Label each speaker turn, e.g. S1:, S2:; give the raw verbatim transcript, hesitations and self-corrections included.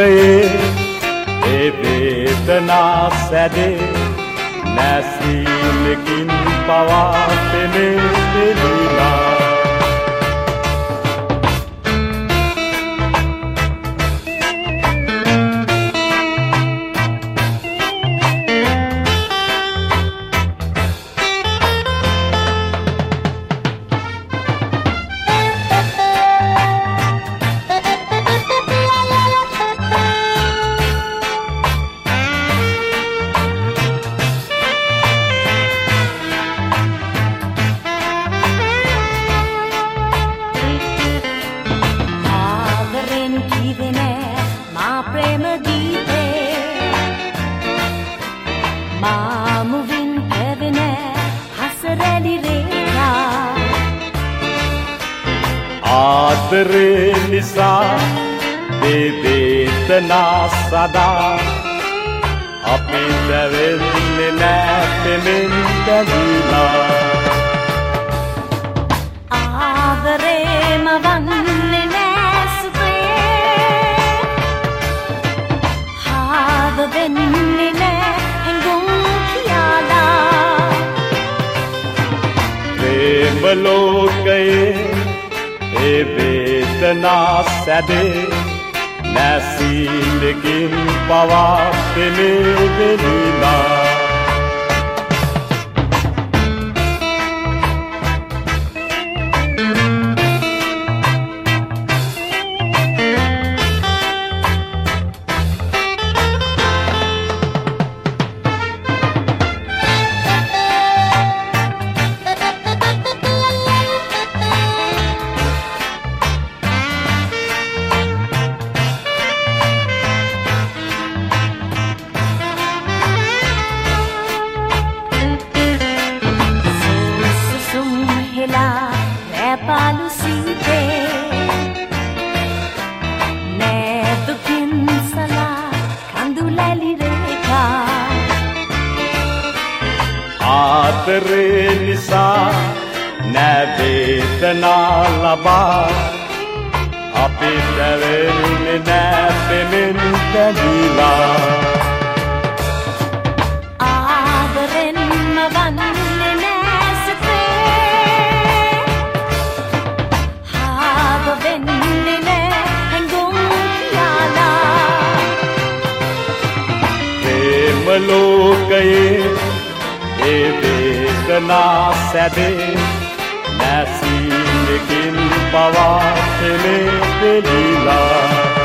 S1: ලෝකයේ ඒ වේදනා සැදේ නැසීමකින් පවා පෙනේ දෙලිලා ආදරේ නිසා මේ වේදනා සදා අපි දැවෙන්නේ නෑ පෙමෙන් දැවිලා
S2: ආදරේම වන්නේ නෑ සුපේ හාද වෙන්නේ නෑ හැඟුම් කියාලා
S1: ප්‍රේම ලෝකයේ ඒ වේදනා සැදේ නැසීමකින් පවා පෙනේ දෙලිලා
S2: Palu sinte ne dukin sala kandulali reka
S1: ආදරේ නිසා නැ වේදනා ලබා අපි දැවෙන්නේ නෑ පෙමෙන් දැවිලා
S2: ආදරෙන්ම වන්නේ නෑ සුපේ හාද වෙන්නේ නෑ හැඟුම් කියාලා
S1: ප්‍රේම ලෝකයේ ඒ වේදනා සැදේ නැසීමකින් පවා පෙනේ දෙලිලා